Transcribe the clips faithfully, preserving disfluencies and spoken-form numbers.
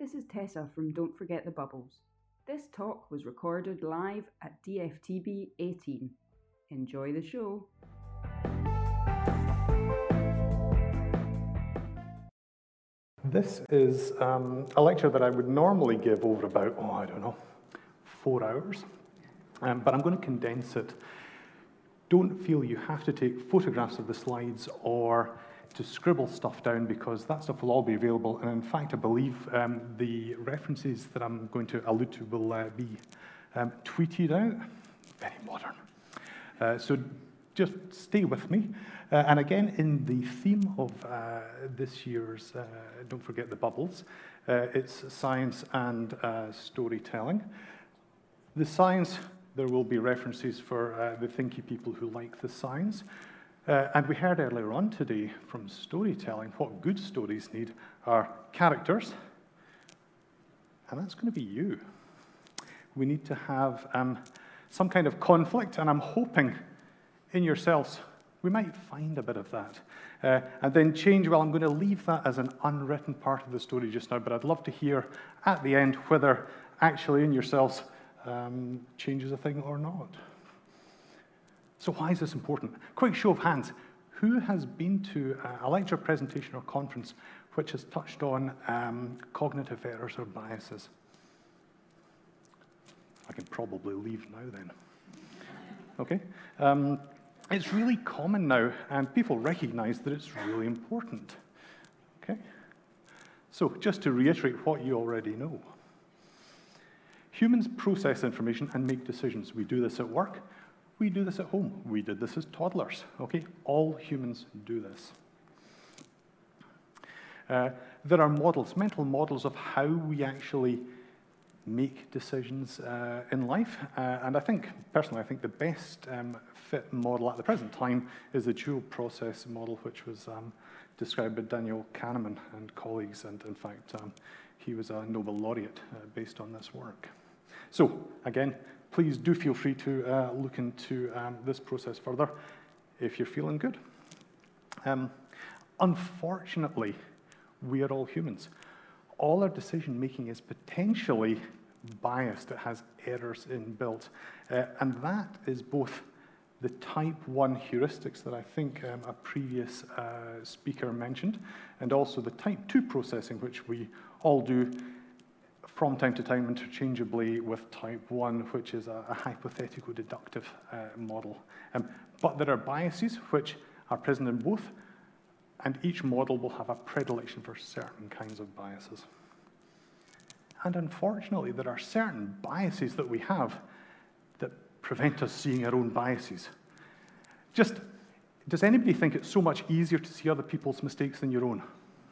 this is Tessa from Don't Forget the Bubbles. This talk was recorded live at D F T B eighteen. Enjoy the show. This is um, a lecture that I would normally give over about, oh, I don't know, four hours. Um, but I'm going to condense it. Don't feel you have to take photographs of the slides or to scribble stuff down, because that stuff will all be available. And in fact, I believe um, the references that I'm going to allude to will uh, be um, tweeted out. Very modern. Uh, so just stay with me. Uh, and again, in the theme of uh, this year's uh, Don't Forget the Bubbles, uh, it's science and uh, storytelling. The science, there will be references for uh, the thinky people who like the science. Uh, and we heard earlier on today from storytelling, what good stories need are characters, and that's going to be you. We need to have um, some kind of conflict, and I'm hoping in yourselves we might find a bit of that. Uh, and then change, well, I'm going to leave that as an unwritten part of the story just now, but I'd love to hear at the end whether actually in yourselves um, changes a thing or not. So why is this important? Quick show of hands. Who has been to a lecture, presentation, or conference which has touched on um, cognitive errors or biases? I can probably leave now then. Okay. Um, it's really common now, and people recognize that it's really important. Okay. So just to reiterate what you already know. Humans process information and make decisions. We do this at work. We do this at home. We did this as toddlers, okay? All humans do this. Uh, there are models, mental models of how we actually make decisions uh, in life. Uh, and I think, personally, I think the best um, fit model at the present time is the dual process model, which was um, described by Daniel Kahneman and colleagues. And in fact, um, he was a Nobel laureate uh, based on this work. So, again, please do feel free to uh, look into um, this process further if you're feeling good. Um, unfortunately, we are all humans. All our decision-making is potentially biased. It has errors inbuilt. Uh, and that is both the type one heuristics that I think um, a previous uh, speaker mentioned, and also the type two processing, which we all do from time to time interchangeably with type one, which is a, a hypothetical deductive uh, model. Um, but there are biases which are present in both, and each model will have a predilection for certain kinds of biases. And unfortunately, there are certain biases that we have that prevent us seeing our own biases. Just, does anybody think it's so much easier to see other people's mistakes than your own?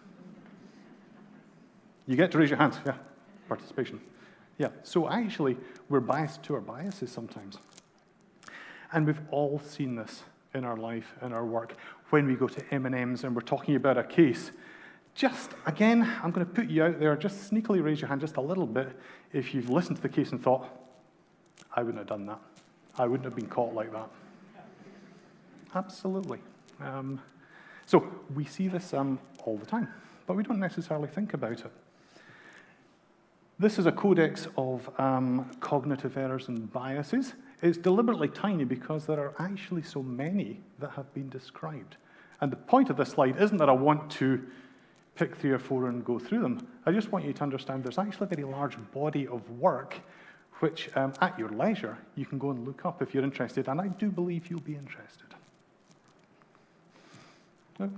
You get to raise your hands, yeah. Participation. Yeah, so actually, we're biased to our biases sometimes. And we've all seen this in our life, in our work. When we go to M and M's and we're talking about a case, just, again, I'm going to put you out there, just sneakily raise your hand just a little bit if you've listened to the case and thought, I wouldn't have done that. I wouldn't have been caught like that. Absolutely. Um, so we see this um, all the time, but we don't necessarily think about it. This is a codex of um, cognitive errors and biases. It's deliberately tiny because there are actually so many that have been described. And the point of this slide isn't that I want to pick three or four and go through them. I just want you to understand there's actually a very large body of work which, um, at your leisure, you can go and look up if you're interested, and I do believe you'll be interested. No?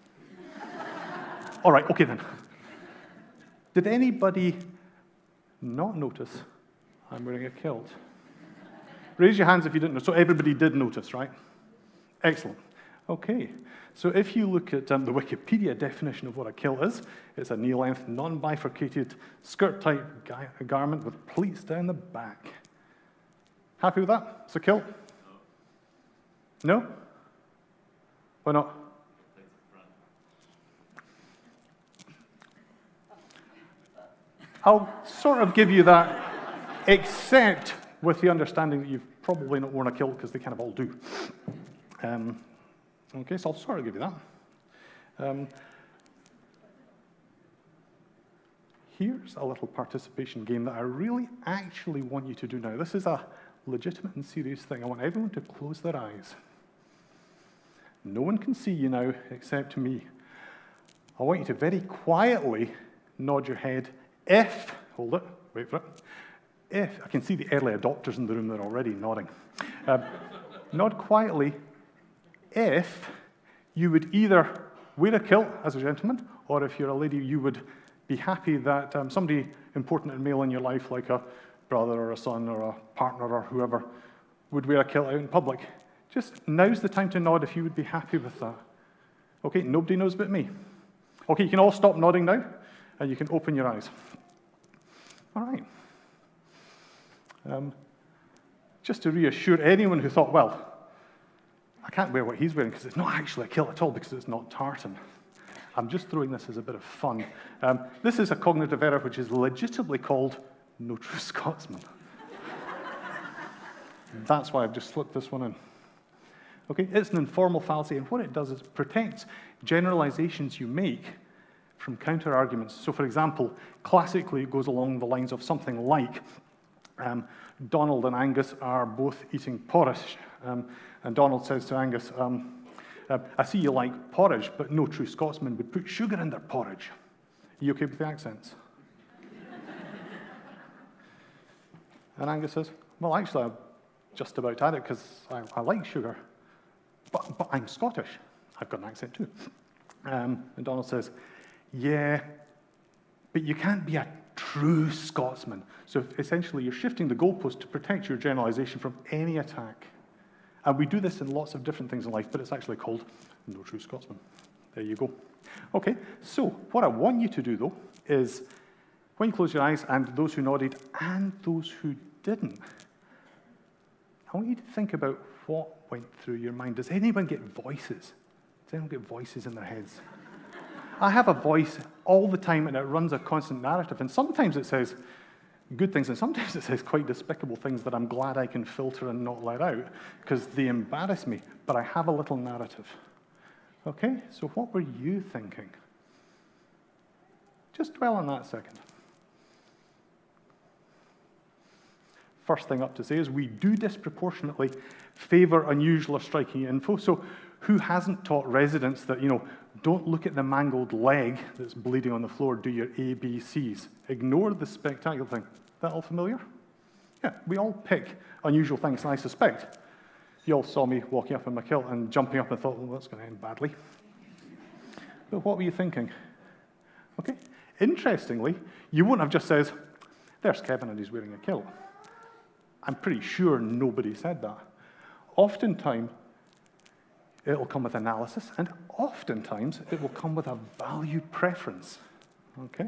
All right, okay then. Did anybody not notice I'm wearing a kilt? Raise your hands if you didn't know. So everybody did notice, right? Excellent. Okay. So if you look at um, the Wikipedia definition of what a kilt is, it's a knee-length, non-bifurcated, skirt-type garment with pleats down the back. Happy with that? It's a kilt? No. No? Why not? I'll sort of give you that, except with the understanding that you've probably not worn a kilt, because they kind of all do. Um, okay, so I'll sort of give you that. Um, here's a little participation game that I really actually want you to do now. This is a legitimate and serious thing. I want everyone to close their eyes. No one can see you now except me. I want you to very quietly nod your head if, hold it, wait for it, if, I can see the early adopters in the room, they're already nodding. Um, nod quietly if you would either wear a kilt as a gentleman, or if you're a lady, you would be happy that um, somebody important and male in your life, like a brother or a son or a partner or whoever, would wear a kilt out in public. Just now's the time to nod if you would be happy with that. Okay, nobody knows but me. Okay, you can all stop nodding now, and you can open your eyes. All right. Um, just to reassure anyone who thought, well, I can't wear what he's wearing because it's not actually a kilt at all because it's not tartan. I'm just throwing this as a bit of fun. Um, this is a cognitive error which is legitimately called No True Scotsman. That's why I've just slipped this one in. Okay, it's an informal fallacy, and what it does is it protects generalizations you make from counter-arguments. So, for example, classically it goes along the lines of something like, um, Donald and Angus are both eating porridge, um, and Donald says to Angus, um, uh, I see you like porridge, but no true Scotsman would put sugar in their porridge. Are you okay with the accents? And Angus says, well, actually, I'm just about at it because I, I like sugar. But, but I'm Scottish. I've got an accent too. Um, and Donald says, yeah, but you can't be a true Scotsman. So essentially, you're shifting the goalpost to protect your generalization from any attack. And we do this in lots of different things in life, but it's actually called No True Scotsman. There you go. Okay, so what I want you to do, though, is when you close your eyes, and those who nodded and those who didn't, I want you to think about what went through your mind. Does anyone get voices? Does anyone get voices in their heads? I have a voice all the time, and it runs a constant narrative. And sometimes it says good things, and sometimes it says quite despicable things that I'm glad I can filter and not let out, because they embarrass me. But I have a little narrative. Okay? So what were you thinking? Just dwell on that a second. First thing up to say is we do disproportionately favor unusual or striking info. So who hasn't taught residents that, you know, don't look at the mangled leg that's bleeding on the floor, do your A B Cs. Ignore the spectacular thing. That all familiar? Yeah, we all pick unusual things, and I suspect you all saw me walking up in my kilt and jumping up and thought, well, that's going to end badly. But what were you thinking? Okay, interestingly, you wouldn't have just said, there's Kevin and he's wearing a kilt. I'm pretty sure nobody said that. Oftentimes, it'll come with analysis, and oftentimes, it will come with a value preference, okay?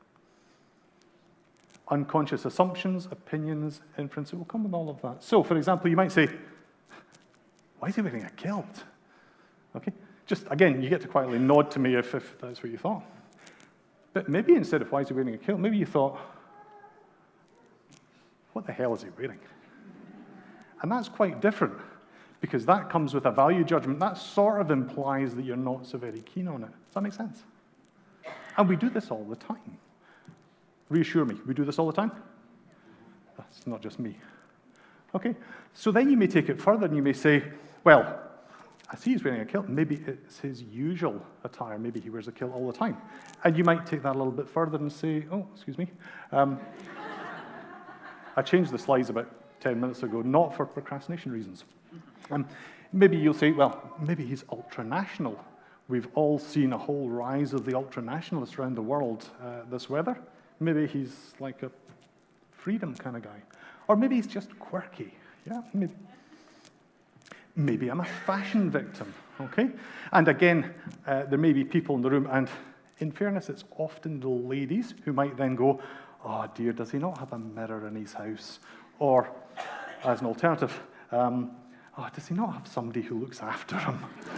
Unconscious assumptions, opinions, inference, it will come with all of that. So, for example, you might say, why is he wearing a kilt? Okay, just, again, you get to quietly nod to me if, if that's what you thought. But maybe instead of why is he wearing a kilt, maybe you thought, what the hell is he wearing? And that's quite different, because that comes with a value judgment. That sort of implies that you're not so very keen on it. Does that make sense? And we do this all the time. Reassure me, we do this all the time? That's not just me. Okay, so then you may take it further and you may say, well, I see he's wearing a kilt. Maybe it's his usual attire. Maybe he wears a kilt all the time. And you might take that a little bit further and say, oh, excuse me. Um, I changed the slides about ten minutes ago, not for procrastination reasons. Um, maybe you'll say, well, maybe he's ultranational. We've all seen a whole rise of the ultranationalists around the world uh, this weather. Maybe he's like a freedom kind of guy. Or maybe he's just quirky. Yeah, maybe. Maybe I'm a fashion victim, okay? And again, uh, there may be people in the room, and in fairness, it's often the ladies who might then go, oh dear, does he not have a mirror in his house? Or, as an alternative, um, oh, does he not have somebody who looks after him?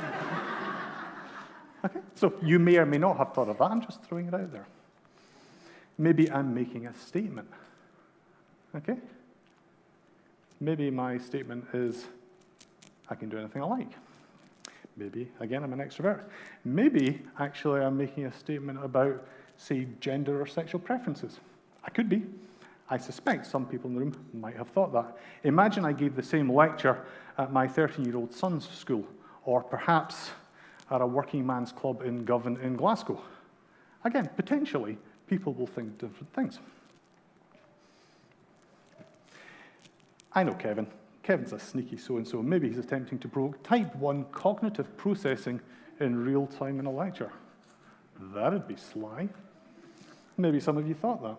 Okay, so you may or may not have thought of that. I'm just throwing it out there. Maybe I'm making a statement, okay? Maybe my statement is, I can do anything I like. Maybe, again, I'm an extrovert. Maybe, actually, I'm making a statement about say, gender or sexual preferences. I could be. I suspect some people in the room might have thought that. Imagine I gave the same lecture at my thirteen-year-old son's school, or perhaps at a working man's club in Govan in Glasgow. Again, potentially, people will think different things. I know Kevin. Kevin's a sneaky so-and-so. Maybe he's attempting to provoke type one cognitive processing in real time in a lecture. That'd be sly. Maybe some of you thought that.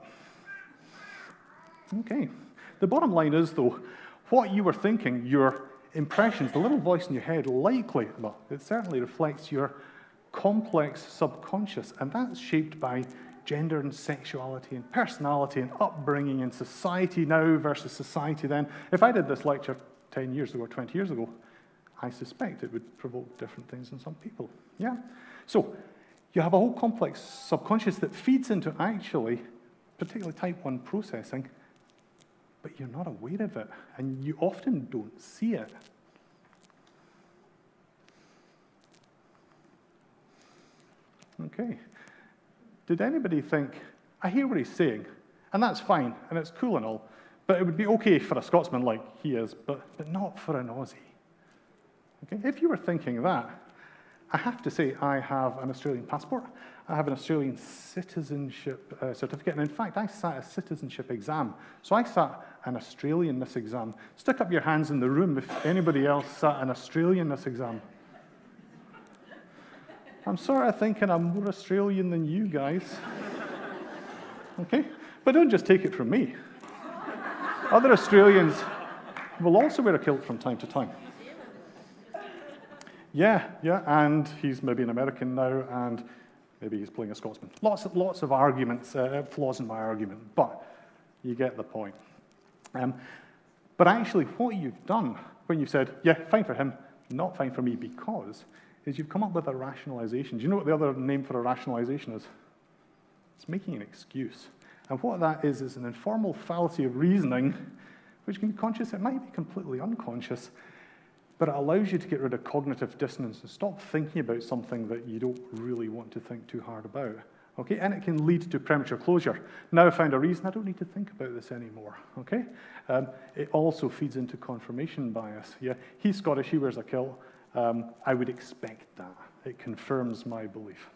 Okay. The bottom line is, though, what you were thinking, your impressions, the little voice in your head, likely, well, it certainly reflects your complex subconscious, and that's shaped by gender and sexuality and personality and upbringing and society now versus society then. If I did this lecture ten years ago or twenty years ago, I suspect it would provoke different things in some people. Yeah? So you have a whole complex subconscious that feeds into actually, particularly type one processing, but you're not aware of it, and you often don't see it. Okay. Did anybody think, I hear what he's saying, and that's fine, and it's cool and all, but it would be okay for a Scotsman like he is, but, but not for an Aussie. Okay? If you were thinking that, I have to say I have an Australian passport, I have an Australian citizenship uh, certificate, and in fact, I sat a citizenship exam. So I sat an Australianness exam. Stick up your hands in the room if anybody else sat an Australianness exam. I'm sort of thinking I'm more Australian than you guys. Okay? But don't just take it from me. Other Australians will also wear a kilt from time to time. Yeah, yeah, and he's maybe an American now, and maybe he's playing a Scotsman. Lots of, lots of arguments, uh, flaws in my argument, but you get the point. Um, but actually, what you've done when you've said, yeah, fine for him, not fine for me, because is you've come up with a rationalization. Do you know what the other name for a rationalization is? It's making an excuse. And what that is, is an informal fallacy of reasoning, which can be conscious, it might be completely unconscious, but it allows you to get rid of cognitive dissonance and stop thinking about something that you don't really want to think too hard about. Okay, and it can lead to premature closure. Now I found a reason, I don't need to think about this anymore. Okay, um, it also feeds into confirmation bias. Yeah, he's Scottish, he wears a kilt. Um, I would expect that. It confirms my belief.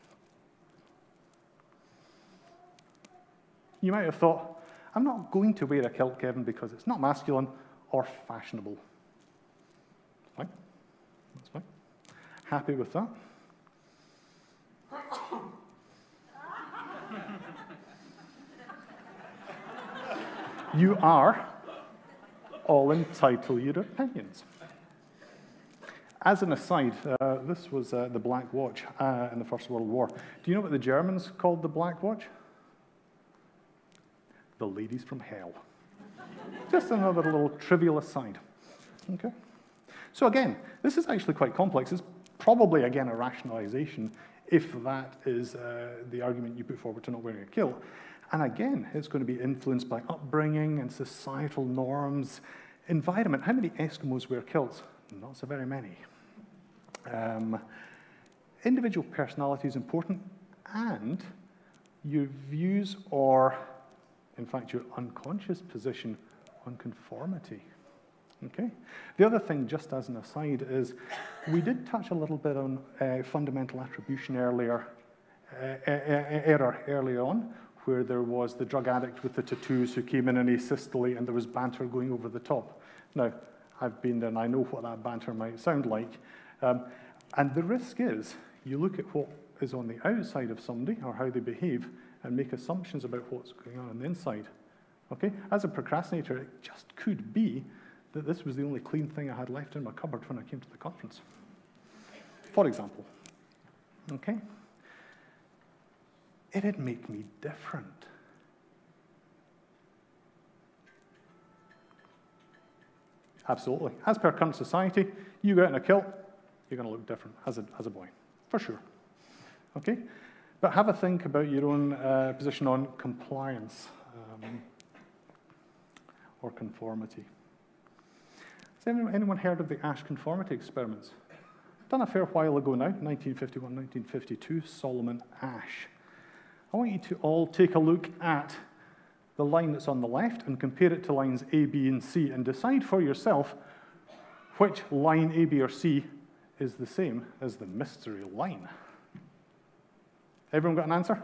You might have thought, I'm not going to wear a kilt, Kevin, because it's not masculine or fashionable. Fine. That's fine. Happy with that? You are all entitled to your opinions. As an aside, uh, this was uh, the Black Watch uh, in the First World War. Do you know what the Germans called the Black Watch? The ladies from hell. Just another little trivial aside. Okay. So again, this is actually quite complex. It's probably, again, a rationalization if that is uh, the argument you put forward to not wearing a kilt. And again, it's going to be influenced by upbringing and societal norms, environment. How many Eskimos wear kilts? Not so very many. Um, individual personality is important, and your views or, in fact, your unconscious position on conformity. Okay? The other thing, just as an aside, is we did touch a little bit on uh, fundamental attribution earlier, uh, error earlier on, where there was the drug addict with the tattoos who came in in asystole and there was banter going over the top. Now, I've been there and I know what that banter might sound like. Um, and the risk is you look at what is on the outside of somebody or how they behave and make assumptions about what's going on on the inside. Okay? As a procrastinator, it just could be that this was the only clean thing I had left in my cupboard when I came to the conference. For example. Okay? It'd make me different. Absolutely. As per current society, you go out in a kilt, you're going to look different as a, as a boy, for sure. Okay? But have a think about your own uh, position on compliance um, or conformity. Has anyone, anyone heard of the Asch conformity experiments? Done a fair while ago now, nineteen fifty-one, nineteen fifty-two, Solomon Asch. I want you to all take a look at the line that's on the left and compare it to lines A, B, and C, and decide for yourself which line A, B, or C is the same as the mystery line. Everyone got an answer?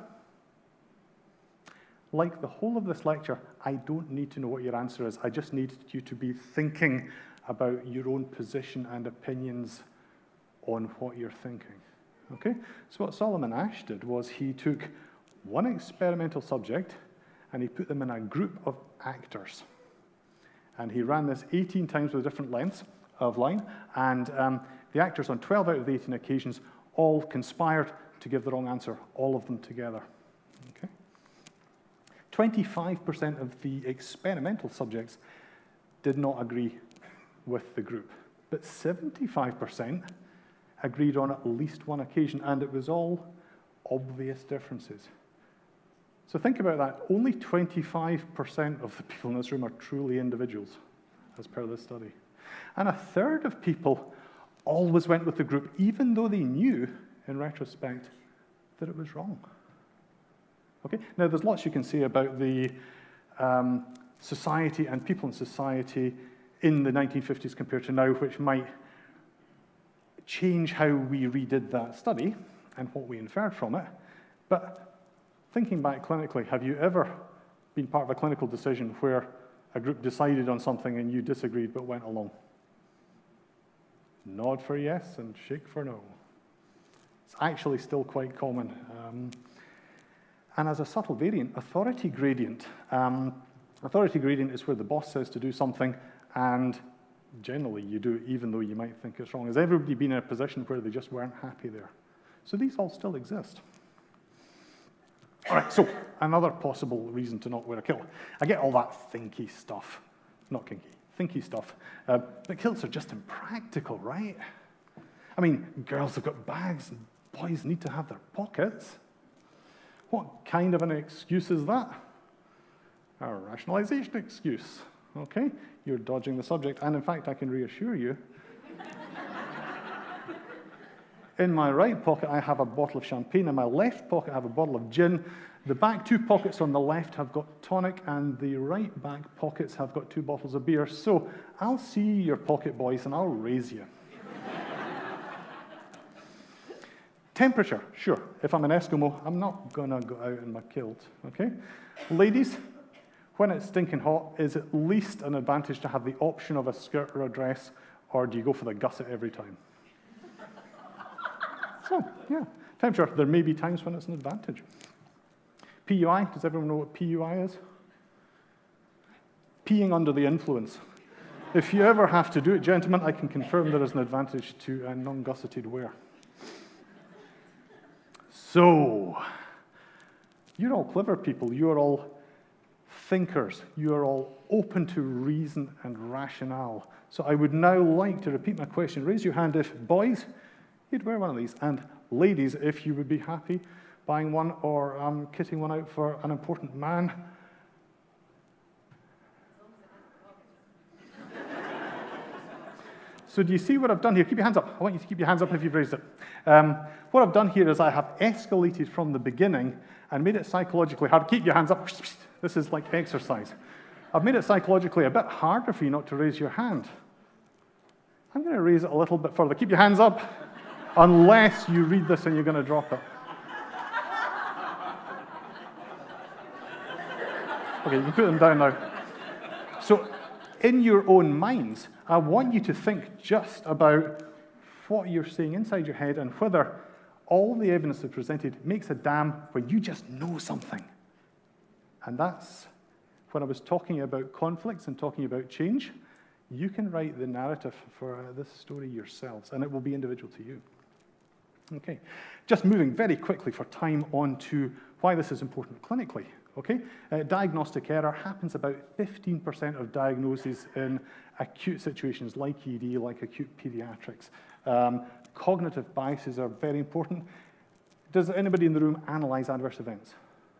Like the whole of this lecture, I don't need to know what your answer is. I just need you to be thinking about your own position and opinions on what you're thinking. Okay? So what Solomon Asch did was he took one experimental subject and he put them in a group of actors. And he ran this eighteen times with different lengths of line, and um, the actors on twelve out of the eighteen occasions all conspired to give the wrong answer, all of them together. Okay? twenty-five percent of the experimental subjects did not agree with the group, but seventy-five percent agreed on at least one occasion, and it was all obvious differences. So think about that. Only twenty-five percent of the people in this room are truly individuals, as per this study. And a third of people always went with the group, even though they knew, in retrospect, that it was wrong. Okay? Now, there's lots you can say about the um, society and people in society in the nineteen fifties compared to now, which might change how we redid that study and what we inferred from it. But thinking back clinically, have you ever been part of a clinical decision where a group decided on something and you disagreed but went along? Nod for yes and shake for no. It's actually still quite common. Um, and as a subtle variant, authority gradient. Um, authority gradient is where the boss says to do something and generally you do it even though you might think it's wrong. Has everybody been in a position where they just weren't happy there? So these all still exist. All right, so another possible reason to not wear a kilt. I get all that thinky stuff, not kinky, thinky stuff. Uh, but kilts are just impractical, right? I mean, girls have got bags and boys need to have their pockets. What kind of an excuse is that? A rationalization excuse, okay? You're dodging the subject, and in fact, I can reassure you, in my right pocket, I have a bottle of champagne. In my left pocket, I have a bottle of gin. The back two pockets on the left have got tonic, and the right back pockets have got two bottles of beer. So I'll see your pocket, boys, and I'll raise you. Temperature, sure. If I'm an Eskimo, I'm not going to go out in my kilt, okay? Ladies, when it's stinking hot, is at least an advantage to have the option of a skirt or a dress, or do you go for the gusset every time? So, yeah, temperature. There may be times when it's an advantage. P U I, does everyone know what P U I is? Peeing under the influence. If you ever have to do it, gentlemen, I can confirm there is an advantage to a non-gusseted wear. So, you're all clever people. You're all thinkers. You're all open to reason and rationale. So I would now like to repeat my question. Raise your hand if, boys, you'd wear one of these. And ladies, if you would be happy buying one or um, kitting one out for an important man. So do you see what I've done here? Keep your hands up. I want you to keep your hands up if you've raised it. Um, what I've done here is I have escalated from the beginning and made it psychologically hard. Keep your hands up. This is like exercise. I've made it psychologically a bit harder for you not to raise your hand. I'm going to raise it a little bit further. Keep your hands up, unless you read this and you're going to drop it. Okay, you can put them down now. So, in your own minds, I want you to think just about what you're seeing inside your head and whether all the evidence that's presented makes a dam when you just know something. And that's when I was talking about conflicts and talking about change. You can write the narrative for uh, this story yourselves, and it will be individual to you. Okay, just moving very quickly for time on to why this is important clinically. Okay, uh, diagnostic error happens about fifteen percent of diagnoses in acute situations like E D, like acute pediatrics. Um, cognitive biases are very important. Does anybody in the room analyze adverse events?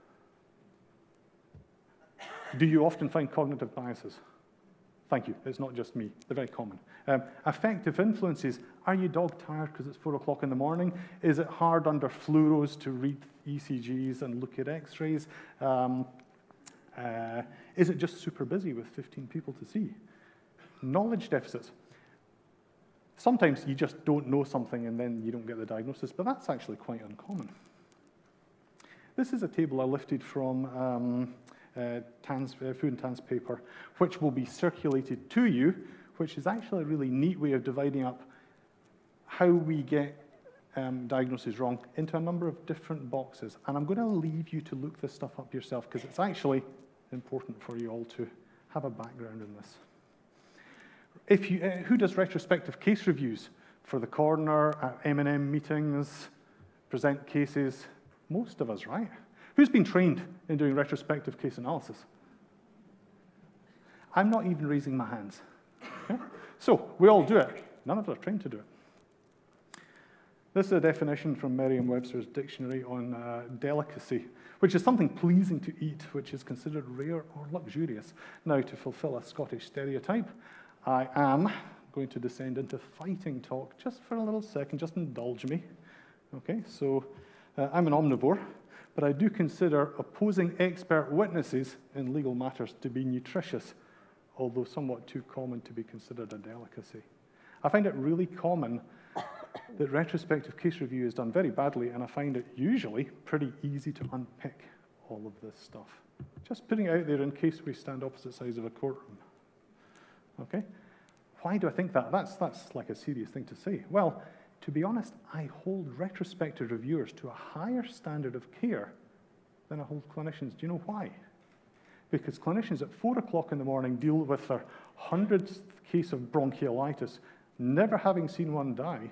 Do you often find cognitive biases? Thank you. It's not just me. They're very common. Um, affective influences. Are you dog-tired because it's four o'clock in the morning? Is it hard under fluoros to read E C Gs and look at X-rays? Um, uh, is it just super busy with fifteen people to see? Knowledge deficits. Sometimes you just don't know something and then you don't get the diagnosis, but that's actually quite uncommon. This is a table I lifted from um, uh, Tan's, uh, Fu and Tan's paper, which will be circulated to you, which is actually a really neat way of dividing up how we get um, diagnoses wrong into a number of different boxes. And I'm going to leave you to look this stuff up yourself, because it's actually important for you all to have a background in this. If you, uh, who does retrospective case reviews for the coroner, at M and M meetings, present cases? Most of us, right? Who's been trained in doing retrospective case analysis? I'm not even raising my hands. Okay? So we all do it. None of us are trained to do it. This is a definition from Merriam-Webster's dictionary on uh, delicacy, which is something pleasing to eat, which is considered rare or luxurious. Now, to fulfill a Scottish stereotype, I am going to descend into fighting talk just for a little second. Just indulge me. Okay, so uh, I'm an omnivore, but I do consider opposing expert witnesses in legal matters to be nutritious, although somewhat too common to be considered a delicacy. I find it really common that retrospective case review is done very badly, and I find it usually pretty easy to unpick all of this stuff. Just putting it out there in case we stand opposite sides of a courtroom. Okay? Why do I think that? That's, that's like a serious thing to say. Well, to be honest, I hold retrospective reviewers to a higher standard of care than I hold clinicians. Do you know why? Because clinicians at four o'clock in the morning deal with their hundredth case of bronchiolitis, never having seen one die,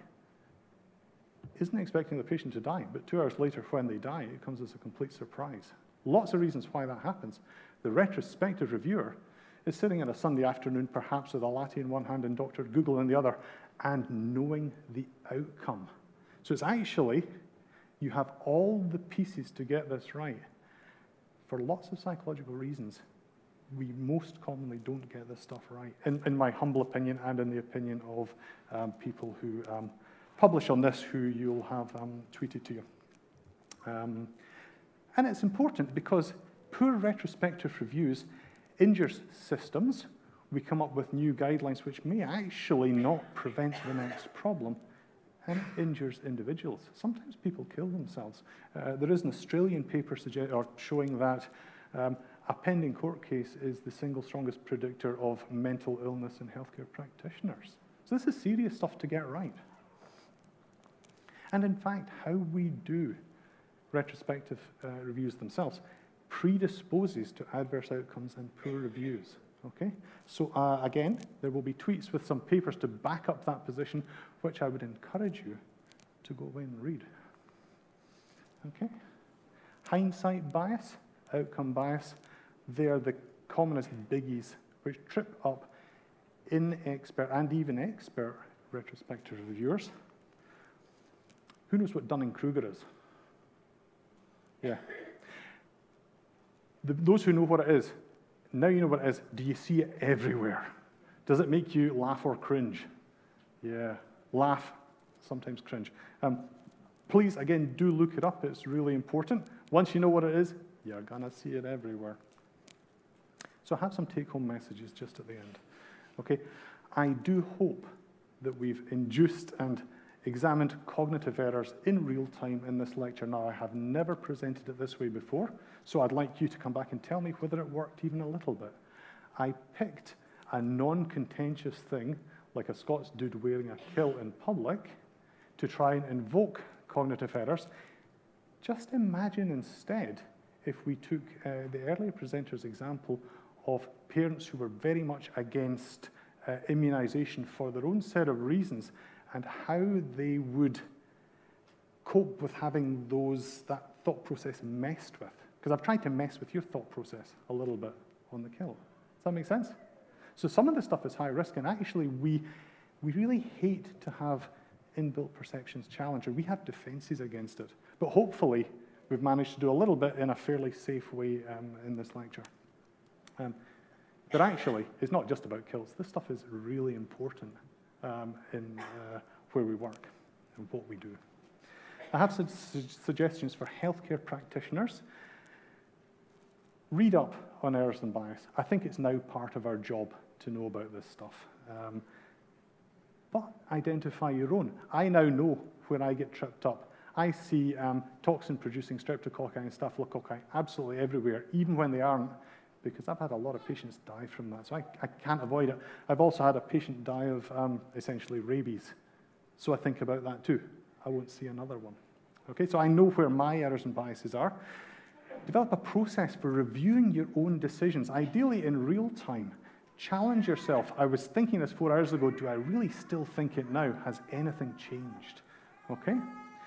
isn't expecting the patient to die, but two hours later when they die, it comes as a complete surprise. Lots of reasons why that happens. The retrospective reviewer is sitting on a Sunday afternoon, perhaps with a latte in one hand and Doctor Google in the other, and knowing the outcome. So it's actually, you have all the pieces to get this right. For lots of psychological reasons, we most commonly don't get this stuff right, in, in my humble opinion and in the opinion of um, people who um, publish on this, who you'll have um, tweeted to you. Um, and it's important because poor retrospective reviews injures systems. We come up with new guidelines which may actually not prevent the next problem, and it injures individuals. Sometimes people kill themselves. Uh, there is an Australian paper suggest or showing that um, a pending court case is the single strongest predictor of mental illness in healthcare practitioners. So this is serious stuff to get right. And in fact, how we do retrospective uh, reviews themselves predisposes to adverse outcomes and poor reviews. Okay? So uh, again, there will be tweets with some papers to back up that position, which I would encourage you to go away and read. Okay? Hindsight bias, outcome bias, they are the commonest biggies which trip up inexpert and even expert retrospective reviewers. Who knows what Dunning-Kruger is? Yeah. The, those who know what it is, now you know what it is. Do you see it everywhere? Does it make you laugh or cringe? Yeah, laugh, sometimes cringe. Um, please, again, do look it up. It's really important. Once you know what it is, you're going to see it everywhere. So I have some take-home messages just at the end. Okay, I do hope that we've induced and examined cognitive errors in real time in this lecture. Now, I have never presented it this way before, so I'd like you to come back and tell me whether it worked even a little bit. I picked a non-contentious thing, like a Scots dude wearing a kilt in public, to try and invoke cognitive errors. Just imagine instead if we took uh, the earlier presenter's example of parents who were very much against uh, immunization for their own set of reasons, and how they would cope with having those that thought process messed with. Because I've tried to mess with your thought process a little bit on the kill. Does that make sense? So some of the stuff is high risk, and actually we, we really hate to have inbuilt perceptions challenged, or we have defenses against it. But hopefully we've managed to do a little bit in a fairly safe way um, in this lecture. Um, but actually, it's not just about kills. This stuff is really important. Um, in uh, where we work and what we do. I have some su suggestions for healthcare practitioners. Read up on errors and bias. I think it's now part of our job to know about this stuff. Um, but identify your own. I now know when I get tripped up. I see um, toxin-producing streptococci and staphylococci absolutely everywhere, even when they aren't, because I've had a lot of patients die from that, so I, I can't avoid it. I've also had a patient die of um, essentially rabies, so I think about that too. I won't see another one. Okay, so I know where my errors and biases are. Develop a process for reviewing your own decisions, ideally in real time. Challenge yourself. I was thinking this four hours ago, do I really still think it now? Has anything changed? Okay?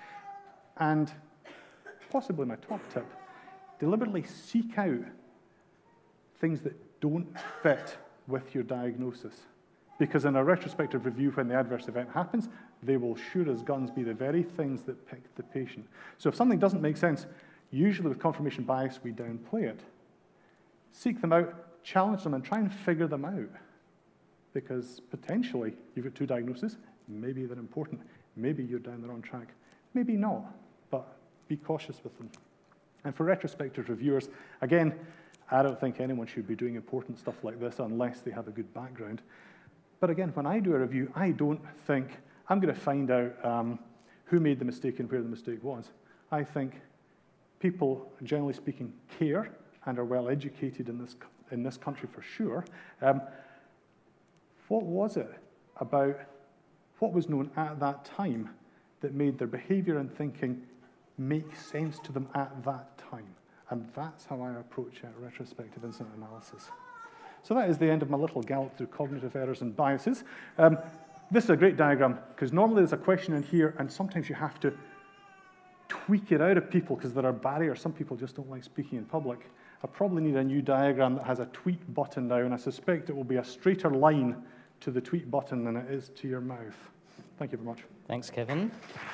And possibly my top tip, deliberately seek out things that don't fit with your diagnosis. Because in a retrospective review, when the adverse event happens, they will sure as guns be the very things that picked the patient. So if something doesn't make sense, usually with confirmation bias, we downplay it. Seek them out, challenge them, and try and figure them out. Because potentially, you've got two diagnoses, maybe they're important, maybe you're down the wrong track, maybe not, but be cautious with them. And for retrospective reviewers, again, I don't think anyone should be doing important stuff like this unless they have a good background. But again, when I do a review, I don't think, I'm going to find out um, who made the mistake and where the mistake was. I think people, generally speaking, care and are well educated in this, in this country for sure. Um, what was it about what was known at that time that made their behavior and thinking make sense to them at that time? And that's how I approach uh, retrospective incident analysis. So that is the end of my little gallop through cognitive errors and biases. Um, this is a great diagram, because normally there's a question in here, and sometimes you have to tweak it out of people because there are barriers. Some people just don't like speaking in public. I probably need a new diagram that has a tweet button now, and I suspect it will be a straighter line to the tweet button than it is to your mouth. Thank you very much. Thanks, Kevin.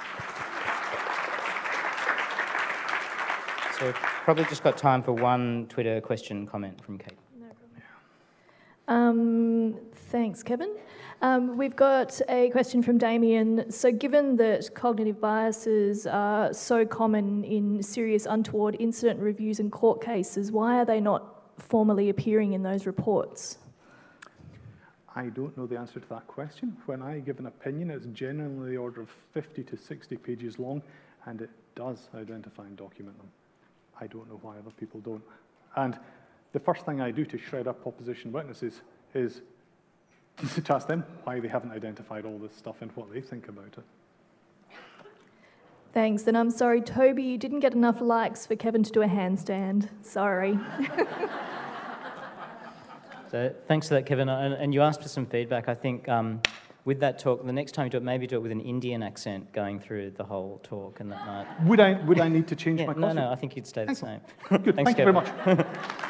So probably just got time for one Twitter question comment from Kate. No problem. Um, thanks, Kevin. Um, we've got a question from Damien. So given that cognitive biases are so common in serious untoward incident reviews and court cases, why are they not formally appearing in those reports? I don't know the answer to that question. When I give an opinion, it's generally the order of fifty to sixty pages long, and it does identify and document them. I don't know why other people don't. And the first thing I do to shred up opposition witnesses is to ask them why they haven't identified all this stuff and what they think about it. Thanks, and I'm sorry, Toby, you didn't get enough likes for Kevin to do a handstand. Sorry. So thanks for that, Kevin. And, and you asked for some feedback. I think um, with that talk, the next time you do it, maybe do it with an Indian accent going through the whole talk, and that might... Would I, would I need to change yeah, my no, costume? no, I think you'd stay the same. Good, Thanks, thank you Kevin. very much.